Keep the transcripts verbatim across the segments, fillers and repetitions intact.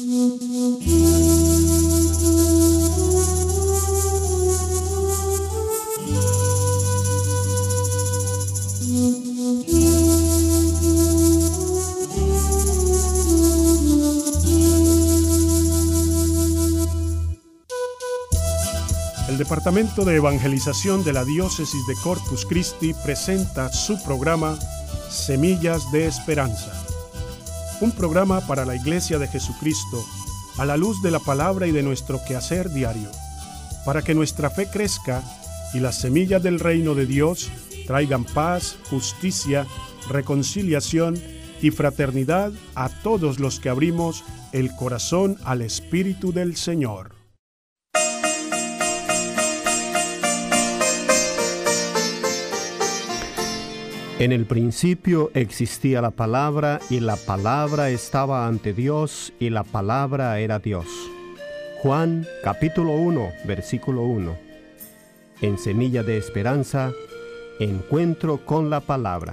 El Departamento de Evangelización de la Diócesis de Corpus Christi presenta su programa Semillas de Esperanza, un programa para la Iglesia de Jesucristo a la luz de la palabra y de nuestro quehacer diario, para que nuestra fe crezca y las semillas del reino de Dios traigan paz, justicia, reconciliación y fraternidad a todos los que abrimos el corazón al Espíritu del Señor. En el principio existía la palabra, y la palabra estaba ante Dios, y la palabra era Dios. Juan capítulo uno, versículo uno. En Semilla de Esperanza, encuentro con la palabra.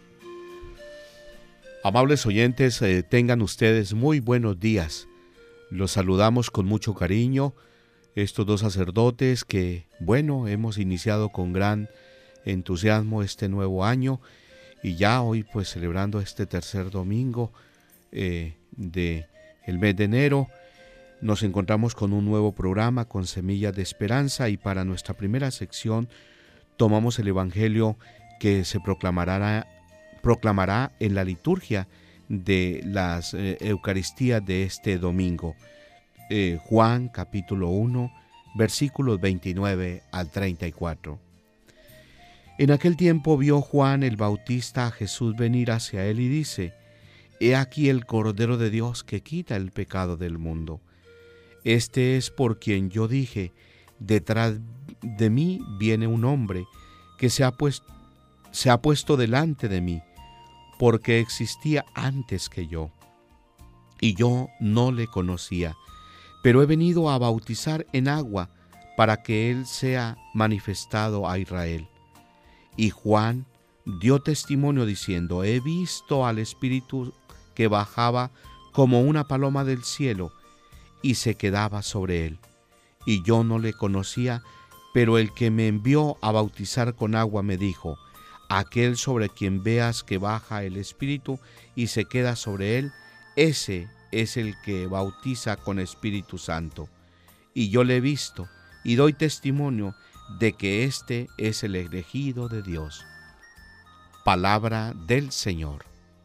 Amables oyentes, eh, tengan ustedes muy buenos días. Los saludamos con mucho cariño, estos dos sacerdotes que, bueno, hemos iniciado con gran entusiasmo este nuevo año, y ya hoy pues celebrando este tercer domingo eh, de el mes de enero, nos encontramos con un nuevo programa con Semillas de Esperanza, y para nuestra primera sección tomamos el Evangelio que se proclamará, proclamará en la liturgia de las eh, Eucaristías de este domingo. Eh, Juan capítulo uno, versículos veintinueve al treinta y cuatro. En aquel tiempo vio Juan el Bautista a Jesús venir hacia él y dice: He aquí el Cordero de Dios que quita el pecado del mundo. Este es por quien yo dije: detrás de mí viene un hombre que se ha puesto, se ha puesto delante de mí, porque existía antes que yo, y yo no le conocía, pero he venido a bautizar en agua para que él sea manifestado a Israel. Y Juan dio testimonio diciendo: He visto al Espíritu que bajaba como una paloma del cielo y se quedaba sobre él. Y yo no le conocía, pero el que me envió a bautizar con agua me dijo: Aquel sobre quien veas que baja el Espíritu y se queda sobre él, ese es el que bautiza con Espíritu Santo. Y yo le he visto y doy testimonio de que este es el elegido de Dios. Palabra del Señor.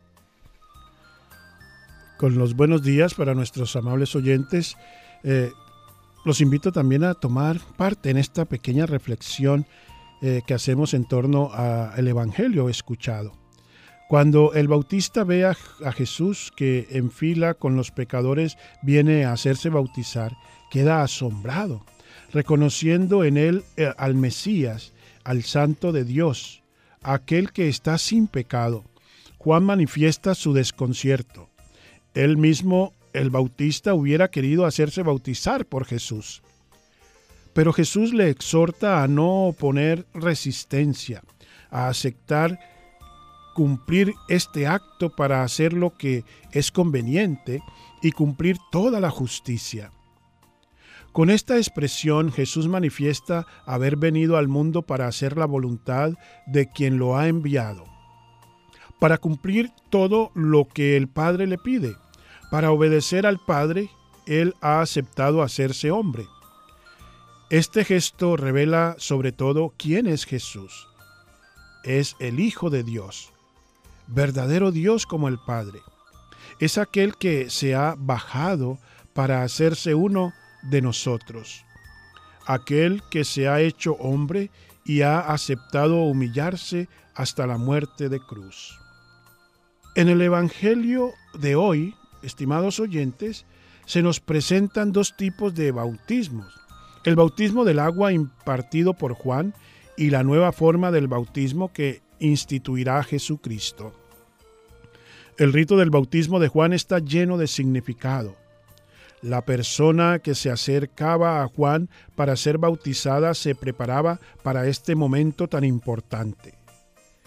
Con los buenos días para nuestros amables oyentes, eh, los invito también a tomar parte en esta pequeña reflexión eh, que hacemos en torno al Evangelio escuchado. Cuando el Bautista ve a, a Jesús que en fila con los pecadores viene a hacerse bautizar, queda asombrado, reconociendo en él eh, al Mesías, al Santo de Dios, aquel que está sin pecado. Juan manifiesta su desconcierto. Él mismo, el Bautista, hubiera querido hacerse bautizar por Jesús. Pero Jesús le exhorta a no oponer resistencia, a aceptar cumplir este acto para hacer lo que es conveniente y cumplir toda la justicia. Con esta expresión, Jesús manifiesta haber venido al mundo para hacer la voluntad de quien lo ha enviado, para cumplir todo lo que el Padre le pide. Para obedecer al Padre, Él ha aceptado hacerse hombre. Este gesto revela sobre todo quién es Jesús. Es el Hijo de Dios, verdadero Dios como el Padre. Es aquel que se ha bajado para hacerse uno de nosotros, aquel que se ha hecho hombre y ha aceptado humillarse hasta la muerte de cruz. En el Evangelio de hoy, estimados oyentes, se nos presentan dos tipos de bautismos: el bautismo del agua impartido por Juan y la nueva forma del bautismo que instituirá Jesucristo. El rito del bautismo de Juan está lleno de significado. La persona que se acercaba a Juan para ser bautizada se preparaba para este momento tan importante.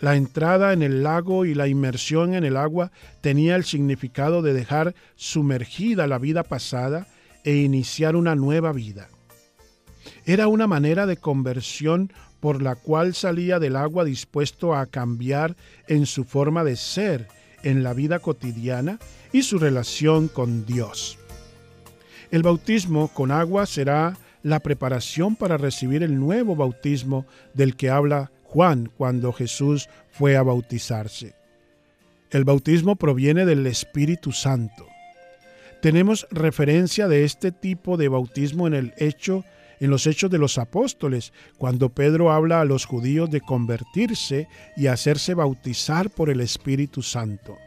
La entrada en el lago y la inmersión en el agua tenía el significado de dejar sumergida la vida pasada e iniciar una nueva vida. Era una manera de conversión por la cual salía del agua dispuesto a cambiar en su forma de ser, en la vida cotidiana y su relación con Dios. El bautismo con agua será la preparación para recibir el nuevo bautismo del que habla Juan cuando Jesús fue a bautizarse. El bautismo proviene del Espíritu Santo. Tenemos referencia de este tipo de bautismo en el hecho, en los Hechos de los Apóstoles, cuando Pedro habla a los judíos de convertirse y hacerse bautizar por el Espíritu Santo.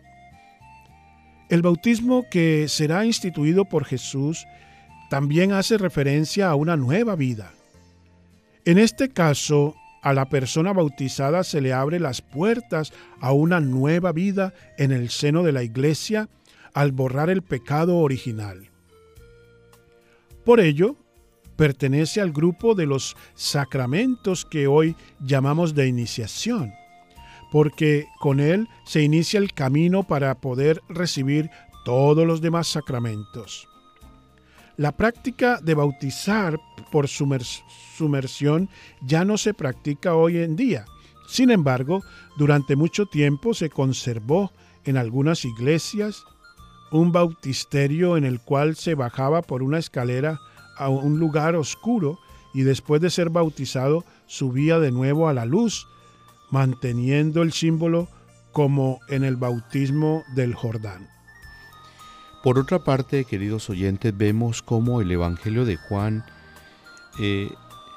El bautismo que será instituido por Jesús también hace referencia a una nueva vida. En este caso, a la persona bautizada se le abre las puertas a una nueva vida en el seno de la Iglesia al borrar el pecado original. Por ello, pertenece al grupo de los sacramentos que hoy llamamos de iniciación, porque con él se inicia el camino para poder recibir todos los demás sacramentos. La práctica de bautizar por sumers- sumersión ya no se practica hoy en día. Sin embargo, durante mucho tiempo se conservó en algunas iglesias un bautisterio en el cual se bajaba por una escalera a un lugar oscuro y después de ser bautizado subía de nuevo a la luz, manteniendo el símbolo como en el bautismo del Jordán. Por otra parte, queridos oyentes, vemos cómo el Evangelio de Juan, eh,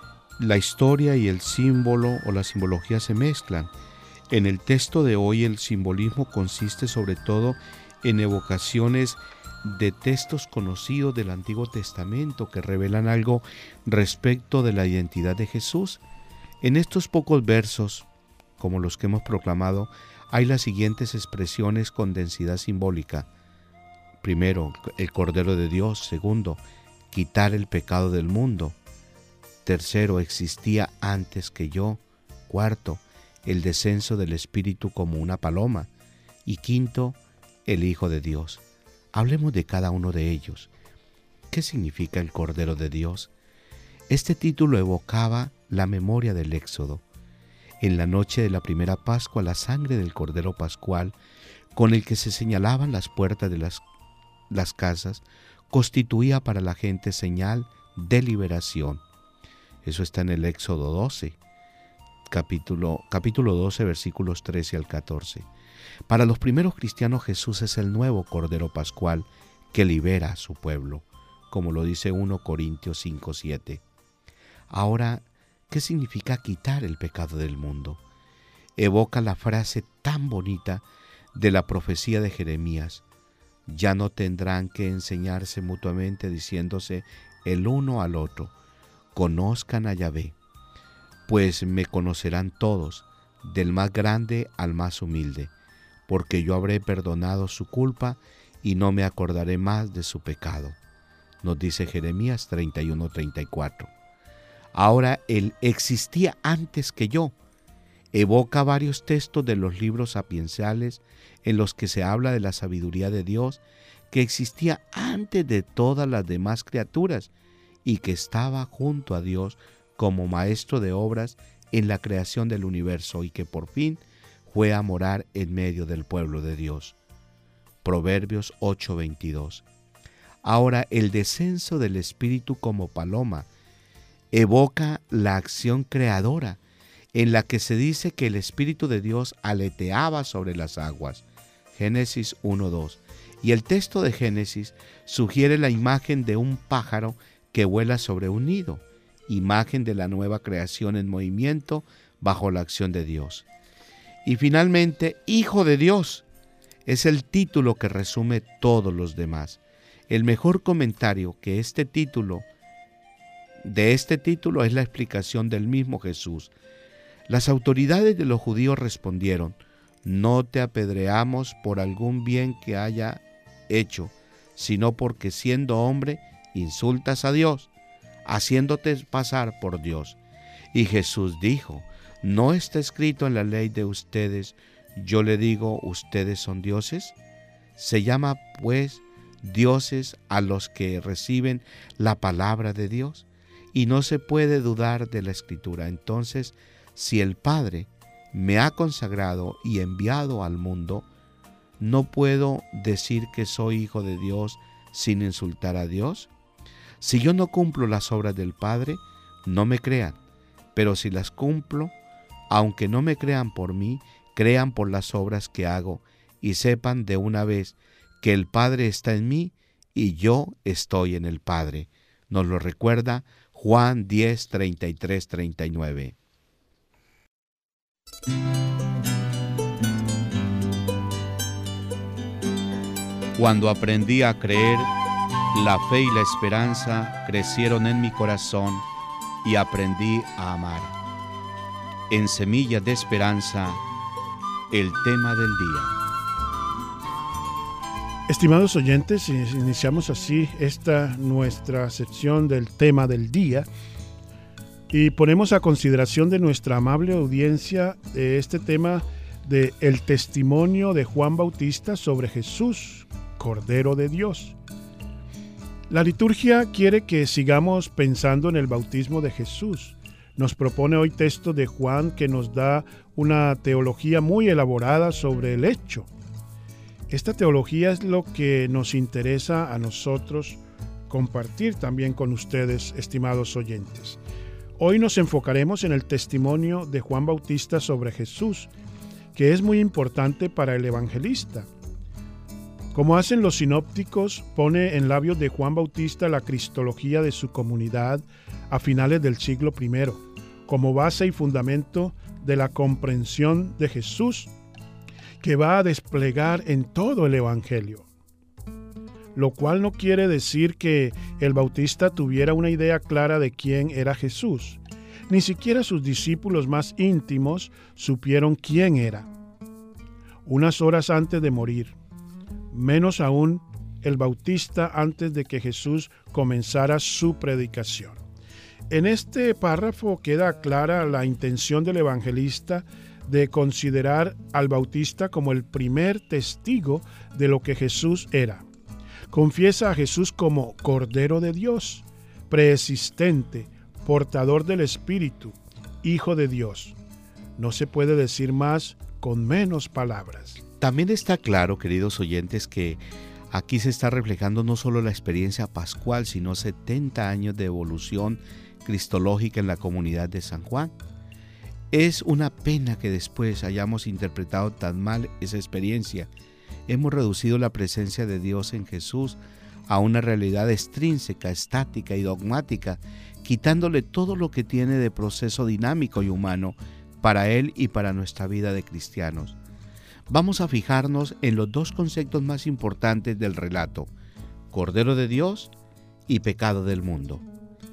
la historia y el símbolo o la simbología se mezclan. En el texto de hoy el simbolismo consiste sobre todo en evocaciones de textos conocidos del Antiguo Testamento que revelan algo respecto de la identidad de Jesús. En estos pocos versos, como los que hemos proclamado, hay las siguientes expresiones con densidad simbólica. Primero, el Cordero de Dios. Segundo, quitar el pecado del mundo. Tercero, existía antes que yo. Cuarto, el descenso del Espíritu como una paloma. Y quinto, el Hijo de Dios. Hablemos de cada uno de ellos. ¿Qué significa el Cordero de Dios? Este título evocaba la memoria del Éxodo. En la noche de la primera Pascua, la sangre del Cordero Pascual, con el que se señalaban las puertas de las, las casas, constituía para la gente señal de liberación. Eso está en el Éxodo doce, capítulo, capítulo doce, versículos trece al catorce. Para los primeros cristianos, Jesús es el nuevo Cordero Pascual que libera a su pueblo, como lo dice primera Corintios cinco, siete. Ahora, ¿qué significa quitar el pecado del mundo? Evoca la frase tan bonita de la profecía de Jeremías: ya no tendrán que enseñarse mutuamente diciéndose el uno al otro, conozcan a Yahvé, pues me conocerán todos, del más grande al más humilde, porque yo habré perdonado su culpa y no me acordaré más de su pecado. Nos dice Jeremías treinta y uno, treinta y cuatro. Ahora, él existía antes que yo. Evoca varios textos de los libros sapienciales en los que se habla de la sabiduría de Dios, que existía antes de todas las demás criaturas y que estaba junto a Dios como maestro de obras en la creación del universo y que por fin fue a morar en medio del pueblo de Dios. Proverbios ocho, veintidós. Ahora, el descenso del Espíritu como paloma evoca la acción creadora en la que se dice que el Espíritu de Dios aleteaba sobre las aguas. Génesis uno, dos. Y el texto de Génesis sugiere la imagen de un pájaro que vuela sobre un nido, imagen de la nueva creación en movimiento bajo la acción de Dios. Y finalmente, Hijo de Dios es el título que resume todos los demás. El mejor comentario que este título, de este título es la explicación del mismo Jesús. Las autoridades de los judíos respondieron: no te apedreamos por algún bien que haya hecho, sino porque siendo hombre insultas a Dios, haciéndote pasar por Dios. Y Jesús dijo: ¿No está escrito en la ley de ustedes, yo le digo, ustedes son dioses? Se llama, pues, dioses a los que reciben la palabra de Dios, y no se puede dudar de la Escritura. Entonces, si el Padre me ha consagrado y enviado al mundo, ¿no puedo decir que soy hijo de Dios sin insultar a Dios? Si yo no cumplo las obras del Padre, no me crean, pero si las cumplo, aunque no me crean por mí, crean por las obras que hago, y sepan de una vez que el Padre está en mí y yo estoy en el Padre. Nos lo recuerda Juan diez, treinta y tres, treinta y nueve. Cuando aprendí a creer, la fe y la esperanza crecieron en mi corazón y aprendí a amar. En Semillas de Esperanza, el tema del día. Estimados oyentes, iniciamos así esta nuestra sección del tema del día y ponemos a consideración de nuestra amable audiencia de este tema de el testimonio de Juan Bautista sobre Jesús, Cordero de Dios. La liturgia quiere que sigamos pensando en el bautismo de Jesús. Nos propone hoy texto de Juan que nos da una teología muy elaborada sobre el hecho. Esta teología es lo que nos interesa a nosotros compartir también con ustedes, estimados oyentes. Hoy nos enfocaremos en el testimonio de Juan Bautista sobre Jesús, que es muy importante para el evangelista. Como hacen los sinópticos, pone en labios de Juan Bautista la cristología de su comunidad a finales del siglo primero, como base y fundamento de la comprensión de Jesús que va a desplegar en todo el Evangelio. Lo cual no quiere decir que el Bautista tuviera una idea clara de quién era Jesús. Ni siquiera sus discípulos más íntimos supieron quién era. Unas horas antes de morir, menos aún el Bautista antes de que Jesús comenzara su predicación. En este párrafo queda clara la intención del evangelista de considerar al Bautista como el primer testigo de lo que Jesús era. Confiesa a Jesús como Cordero de Dios, preexistente, portador del Espíritu, Hijo de Dios. No se puede decir más con menos palabras. También está claro, queridos oyentes, que aquí se está reflejando no solo la experiencia pascual, sino setenta años de evolución cristológica en la comunidad de San Juan. Es una pena que después hayamos interpretado tan mal esa experiencia. Hemos reducido la presencia de Dios en Jesús a una realidad extrínseca, estática y dogmática, quitándole todo lo que tiene de proceso dinámico y humano para Él y para nuestra vida de cristianos. Vamos a fijarnos en los dos conceptos más importantes del relato: Cordero de Dios y pecado del mundo.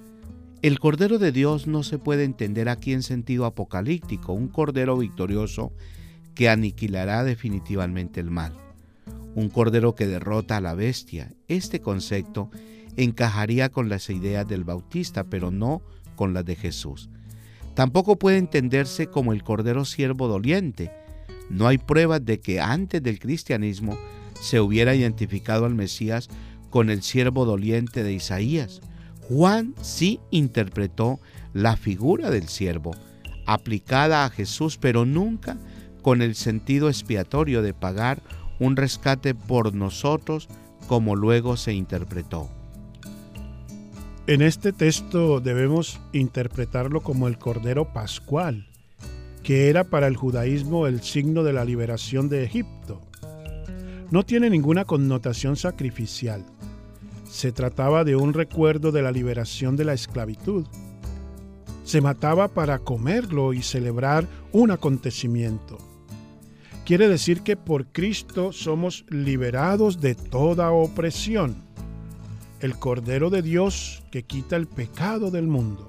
El Cordero de Dios no se puede entender aquí en sentido apocalíptico, un Cordero victorioso que aniquilará definitivamente el mal, un Cordero que derrota a la bestia. Este concepto encajaría con las ideas del Bautista, pero no con las de Jesús. Tampoco puede entenderse como el Cordero siervo doliente. No hay pruebas de que antes del cristianismo se hubiera identificado al Mesías con el siervo doliente de Isaías. Juan sí interpretó la figura del siervo aplicada a Jesús, pero nunca con el sentido expiatorio de pagar un rescate por nosotros, como luego se interpretó. En este texto debemos interpretarlo como el Cordero Pascual, que era para el judaísmo el signo de la liberación de Egipto. No tiene ninguna connotación sacrificial. Se trataba de un recuerdo de la liberación de la esclavitud. Se mataba para comerlo y celebrar un acontecimiento. Quiere decir que por Cristo somos liberados de toda opresión. El Cordero de Dios que quita el pecado del mundo.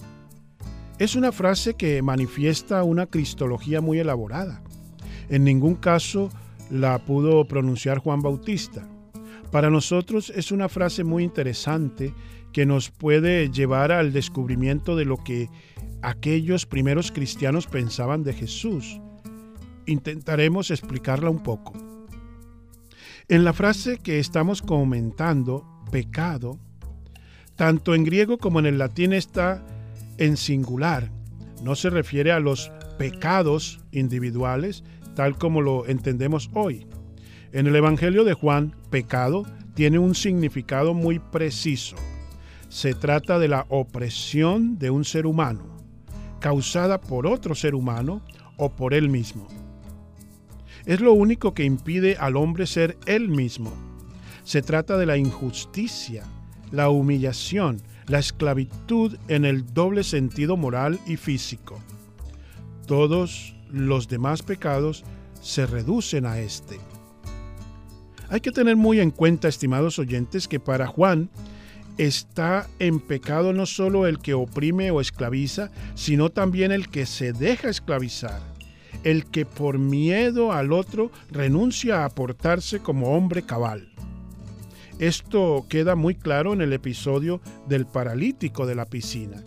Es una frase que manifiesta una cristología muy elaborada. En ningún caso la pudo pronunciar Juan Bautista. Para nosotros es una frase muy interesante que nos puede llevar al descubrimiento de lo que aquellos primeros cristianos pensaban de Jesús. Intentaremos explicarla un poco. En la frase que estamos comentando, pecado, tanto en griego como en el latín está en singular. No se refiere a los pecados individuales, tal como lo entendemos hoy. En el Evangelio de Juan, pecado tiene un significado muy preciso. Se trata de la opresión de un ser humano, causada por otro ser humano o por él mismo. Es lo único que impide al hombre ser él mismo. Se trata de la injusticia, la humillación, la esclavitud en el doble sentido moral y físico. Todos los demás pecados se reducen a este. Hay que tener muy en cuenta, estimados oyentes, que para Juan está en pecado no solo el que oprime o esclaviza, sino también el que se deja esclavizar, el que por miedo al otro renuncia a portarse como hombre cabal. Esto queda muy claro en el episodio del paralítico de la piscina.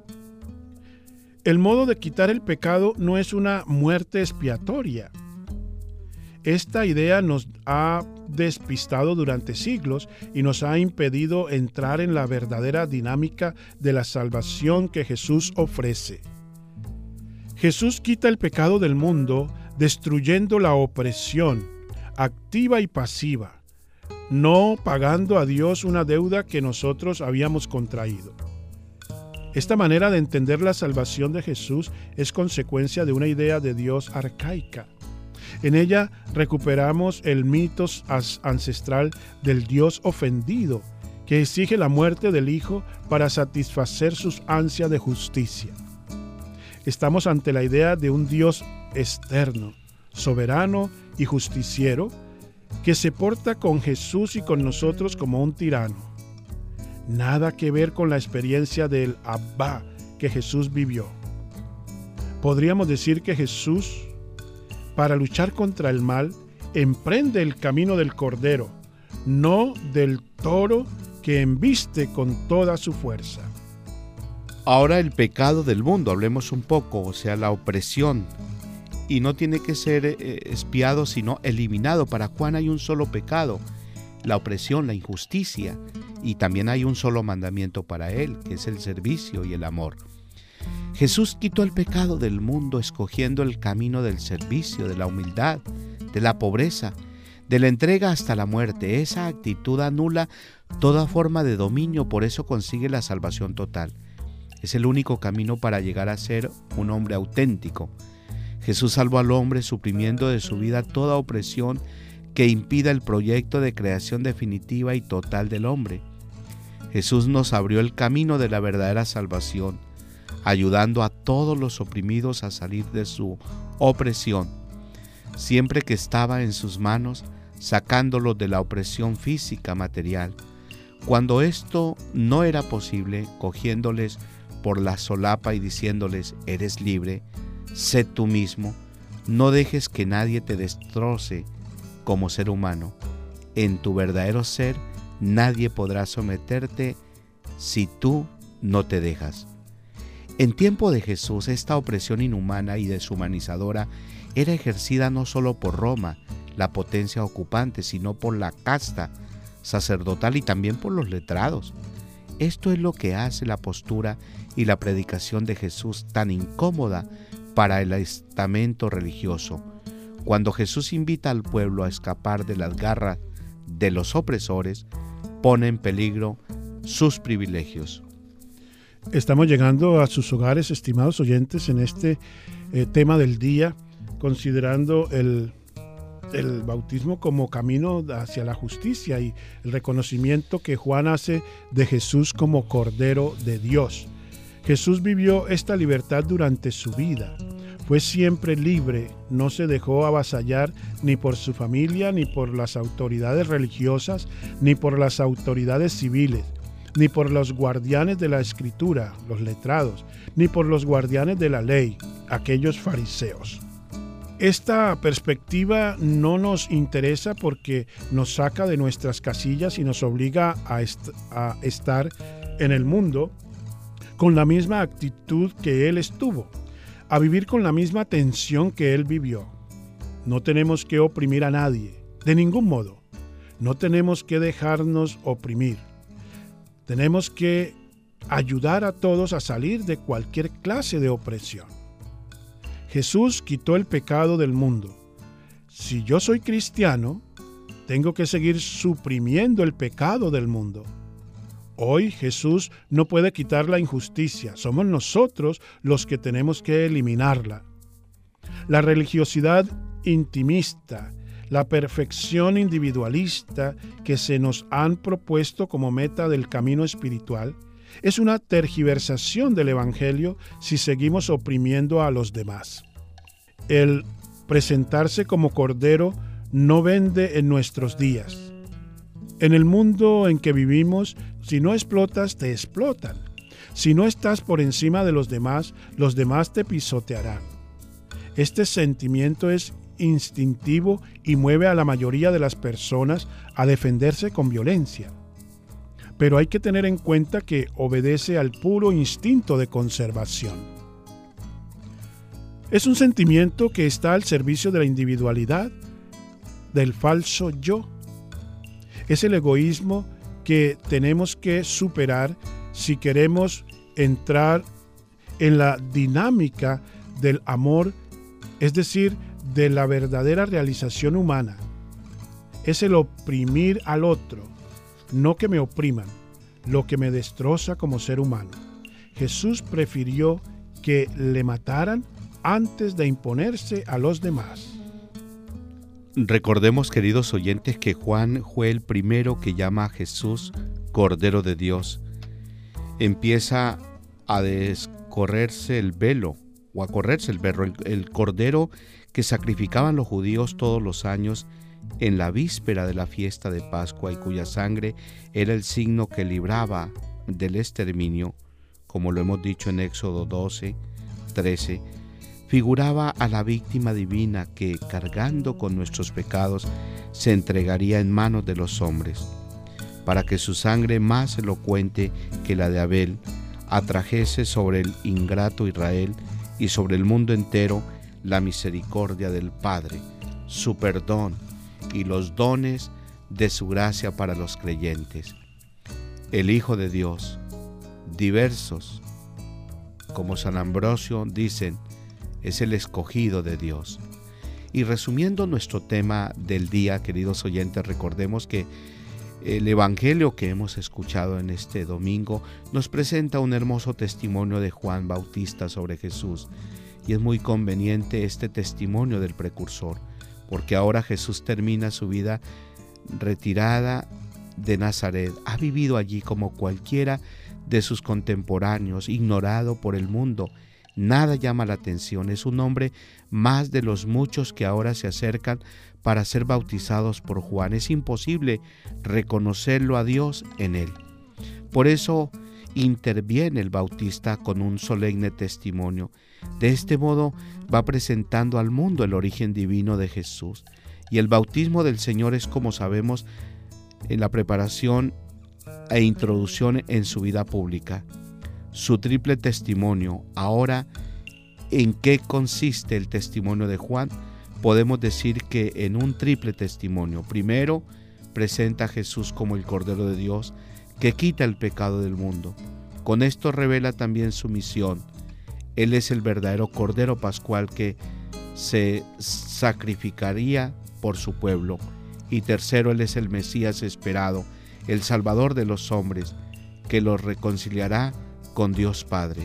El modo de quitar el pecado no es una muerte expiatoria. Esta idea nos ha despistado durante siglos y nos ha impedido entrar en la verdadera dinámica de la salvación que Jesús ofrece. Jesús quita el pecado del mundo destruyendo la opresión activa y pasiva, no pagando a Dios una deuda que nosotros habíamos contraído. Esta manera de entender la salvación de Jesús es consecuencia de una idea de Dios arcaica. En ella recuperamos el mito ancestral del Dios ofendido, que exige la muerte del Hijo para satisfacer sus ansias de justicia. Estamos ante la idea de un Dios externo, soberano y justiciero, que se porta con Jesús y con nosotros como un tirano. Nada que ver con la experiencia del Abba que Jesús vivió. Podríamos decir que Jesús, para luchar contra el mal, emprende el camino del cordero, no del toro que embiste con toda su fuerza. Ahora el pecado del mundo, hablemos un poco, o sea, la opresión. Y no tiene que ser eh, expiado, sino eliminado. Para Juan hay un solo pecado, la opresión, la injusticia. Y también hay un solo mandamiento para él, que es el servicio y el amor. Jesús quitó el pecado del mundo escogiendo el camino del servicio, de la humildad, de la pobreza, de la entrega hasta la muerte. Esa actitud anula toda forma de dominio, por eso consigue la salvación total. Es el único camino para llegar a ser un hombre auténtico. Jesús salvó al hombre suprimiendo de su vida toda opresión que impida el proyecto de creación definitiva y total del hombre. Jesús nos abrió el camino de la verdadera salvación, ayudando a todos los oprimidos a salir de su opresión, siempre que estaba en sus manos, sacándolos de la opresión física material. Cuando esto no era posible, cogiéndoles por la solapa y diciéndoles: eres libre, sé tú mismo, no dejes que nadie te destroce como ser humano. En tu verdadero ser nadie podrá someterte si tú no te dejas. En tiempo de Jesús, esta opresión inhumana y deshumanizadora era ejercida no solo por Roma, la potencia ocupante, sino por la casta sacerdotal y también por los letrados. Esto es lo que hace la postura y la predicación de Jesús tan incómoda para el estamento religioso. Cuando Jesús invita al pueblo a escapar de las garras de los opresores, pone en peligro sus privilegios. Estamos llegando a sus hogares, estimados oyentes, en este eh, tema del día, considerando el, el bautismo como camino hacia la justicia y el reconocimiento que Juan hace de Jesús como Cordero de Dios. Jesús vivió esta libertad durante su vida. Fue siempre libre, no se dejó avasallar ni por su familia, ni por las autoridades religiosas, ni por las autoridades civiles, ni por los guardianes de la Escritura, los letrados, ni por los guardianes de la ley, aquellos fariseos. Esta perspectiva no nos interesa porque nos saca de nuestras casillas y nos obliga a, est- a estar en el mundo con la misma actitud que Él estuvo, a vivir con la misma tensión que Él vivió. No tenemos que oprimir a nadie, de ningún modo. No tenemos que dejarnos oprimir. Tenemos que ayudar a todos a salir de cualquier clase de opresión. Jesús quitó el pecado del mundo. Si yo soy cristiano, tengo que seguir suprimiendo el pecado del mundo. Hoy Jesús no puede quitar la injusticia, somos nosotros los que tenemos que eliminarla. La religiosidad intimista, la perfección individualista que se nos han propuesto como meta del camino espiritual, es una tergiversación del Evangelio si seguimos oprimiendo a los demás. El presentarse como cordero no vende en nuestros días. En el mundo en que vivimos, si no explotas, te explotan. Si no estás por encima de los demás, los demás te pisotearán. Este sentimiento es instintivo y mueve a la mayoría de las personas a defenderse con violencia. Pero hay que tener en cuenta que obedece al puro instinto de conservación. Es un sentimiento que está al servicio de la individualidad, del falso yo. Es el egoísmo que tenemos que superar si queremos entrar en la dinámica del amor, es decir, de la verdadera realización humana. Es el oprimir al otro, no que me opriman, lo que me destroza como ser humano. Jesús prefirió que le mataran antes de imponerse a los demás. Recordemos, queridos oyentes, que Juan fue el primero que llama a Jesús Cordero de Dios. Empieza a descorrerse el velo, o a correrse el velo, el, el cordero que sacrificaban los judíos todos los años en la víspera de la fiesta de Pascua y cuya sangre era el signo que libraba del exterminio, como lo hemos dicho en Éxodo doce, trece, figuraba a la víctima divina que, cargando con nuestros pecados, se entregaría en manos de los hombres, para que su sangre, más elocuente que la de Abel, atrajese sobre el ingrato Israel y sobre el mundo entero la misericordia del Padre, su perdón y los dones de su gracia para los creyentes. El Hijo de Dios, diversos, como San Ambrosio dicen, es el escogido de Dios. Y resumiendo nuestro tema del día, queridos oyentes, recordemos que el Evangelio que hemos escuchado en este domingo nos presenta un hermoso testimonio de Juan Bautista sobre Jesús. Y es muy conveniente este testimonio del precursor, porque ahora Jesús termina su vida retirada de Nazaret. Ha vivido allí como cualquiera de sus contemporáneos, ignorado por el mundo. Nada llama la atención, es un hombre más de los muchos que ahora se acercan para ser bautizados por Juan. Es imposible reconocerlo a Dios en él. Por eso interviene el Bautista con un solemne testimonio. De este modo va presentando al mundo el origen divino de Jesús. Y el bautismo del Señor es, como sabemos, en la preparación e introducción en su vida pública. Su triple testimonio. Ahora, ¿en qué consiste el testimonio de Juan? Podemos decir que en un triple testimonio. Primero, presenta a Jesús como el Cordero de Dios que quita el pecado del mundo. Con esto revela también su misión. Él es el verdadero Cordero Pascual que se sacrificaría por su pueblo. Y tercero, Él es el Mesías esperado, el Salvador de los hombres, que los reconciliará con Dios Padre.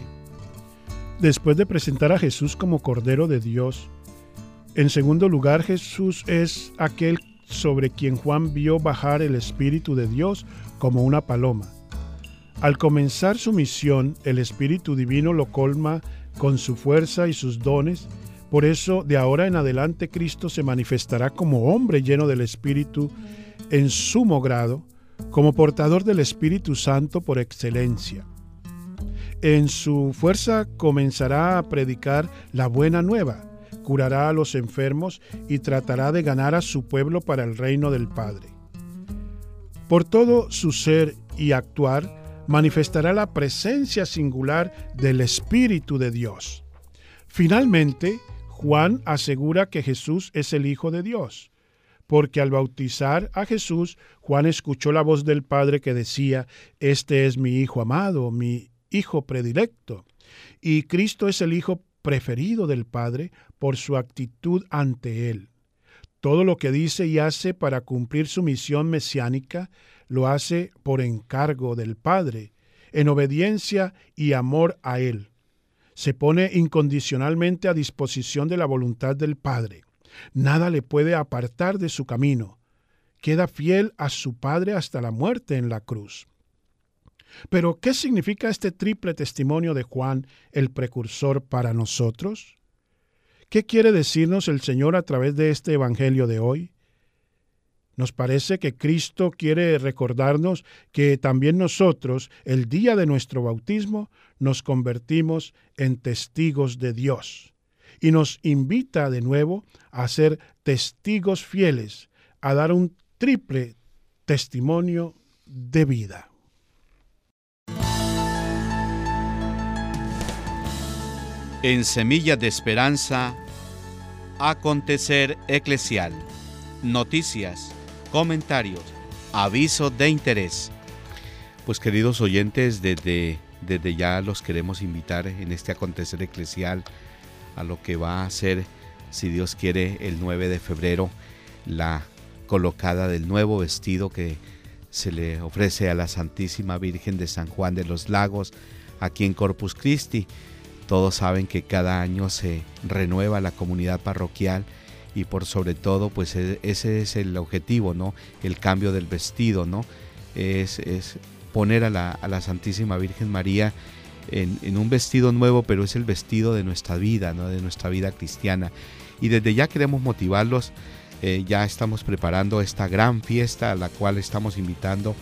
Después de presentar a Jesús como Cordero de Dios, en segundo lugar, Jesús es aquel sobre quien Juan vio bajar el Espíritu de Dios como una paloma. Al comenzar su misión, el Espíritu Divino lo colma con su fuerza y sus dones. Por eso, de ahora en adelante, Cristo se manifestará como hombre lleno del Espíritu en sumo grado, como portador del Espíritu Santo por excelencia. En su fuerza comenzará a predicar la buena nueva, curará a los enfermos y tratará de ganar a su pueblo para el reino del Padre. Por todo su ser y actuar, manifestará la presencia singular del Espíritu de Dios. Finalmente, Juan asegura que Jesús es el Hijo de Dios, porque al bautizar a Jesús, Juan escuchó la voz del Padre que decía: «Este es mi Hijo amado, mi Hijo predilecto». Y Cristo es el Hijo preferido del Padre por su actitud ante Él. Todo lo que dice y hace para cumplir su misión mesiánica, lo hace por encargo del Padre, en obediencia y amor a Él. Se pone incondicionalmente a disposición de la voluntad del Padre. Nada le puede apartar de su camino. Queda fiel a su Padre hasta la muerte en la cruz. Pero, ¿qué significa este triple testimonio de Juan, el precursor, para nosotros? ¿Qué quiere decirnos el Señor a través de este evangelio de hoy? Nos parece que Cristo quiere recordarnos que también nosotros, el día de nuestro bautismo, nos convertimos en testigos de Dios. Y nos invita de nuevo a ser testigos fieles, a dar un triple testimonio de vida. En Semillas de Esperanza, acontecer eclesial, noticias, comentarios, avisos de interés. Pues queridos oyentes, desde, desde ya los queremos invitar en este acontecer eclesial a lo que va a ser, si Dios quiere, el nueve de febrero, la colocada del nuevo vestido que se le ofrece a la Santísima Virgen de San Juan de los Lagos, aquí en Corpus Christi. Todos saben que cada año se renueva la comunidad parroquial y por sobre todo, pues ese es el objetivo, ¿no? El cambio del vestido, ¿no? Es, es poner a la, a la Santísima Virgen María en, en un vestido nuevo, pero es el vestido de nuestra vida, ¿no? De nuestra vida cristiana. Y desde ya queremos motivarlos, eh, ya estamos preparando esta gran fiesta a la cual estamos invitando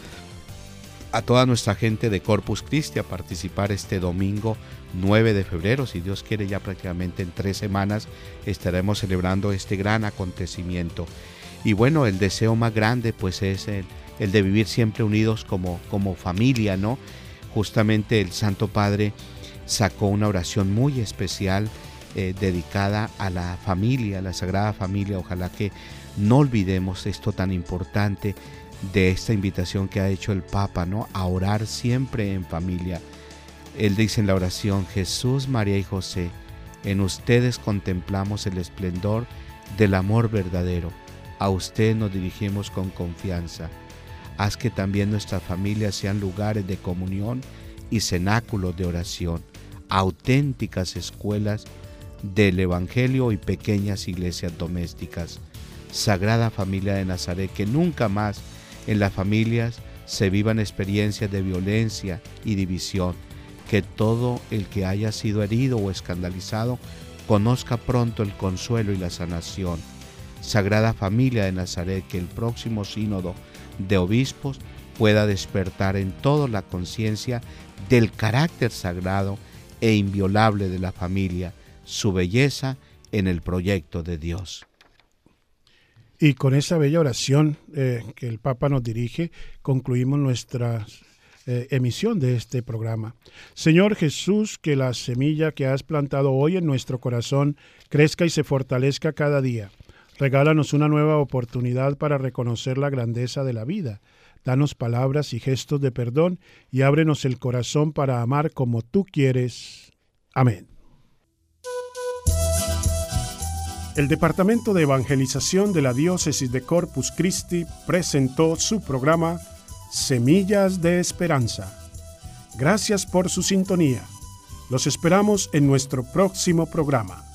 a toda nuestra gente de Corpus Christi a participar este domingo nueve de febrero. Si Dios quiere, ya prácticamente en tres semanas estaremos celebrando este gran acontecimiento. Y bueno, el deseo más grande pues es el, el de vivir siempre unidos como, como familia, ¿no? Justamente el Santo Padre sacó una oración muy especial eh, dedicada a la familia, a la Sagrada Familia. Ojalá que no olvidemos esto tan importante de esta invitación que ha hecho el Papa, ¿no? A orar siempre en familia. Él dice en la oración: Jesús, María y José, en ustedes contemplamos el esplendor del amor verdadero. A usted nos dirigimos con confianza. Haz que también nuestras familias sean lugares de comunión y cenáculos de oración, auténticas escuelas del Evangelio y pequeñas iglesias domésticas. Sagrada Familia de Nazaret, que nunca más en las familias se vivan experiencias de violencia y división. Que todo el que haya sido herido o escandalizado conozca pronto el consuelo y la sanación. Sagrada Familia de Nazaret, que el próximo sínodo de obispos pueda despertar en todos la conciencia del carácter sagrado e inviolable de la familia, su belleza en el proyecto de Dios. Y con esa bella oración eh, que el Papa nos dirige, concluimos nuestra eh, emisión de este programa. Señor Jesús, que la semilla que has plantado hoy en nuestro corazón crezca y se fortalezca cada día. Regálanos una nueva oportunidad para reconocer la grandeza de la vida. Danos palabras y gestos de perdón y ábrenos el corazón para amar como tú quieres. Amén. El Departamento de Evangelización de la Diócesis de Corpus Christi presentó su programa Semillas de Esperanza. Gracias por su sintonía. Los esperamos en nuestro próximo programa.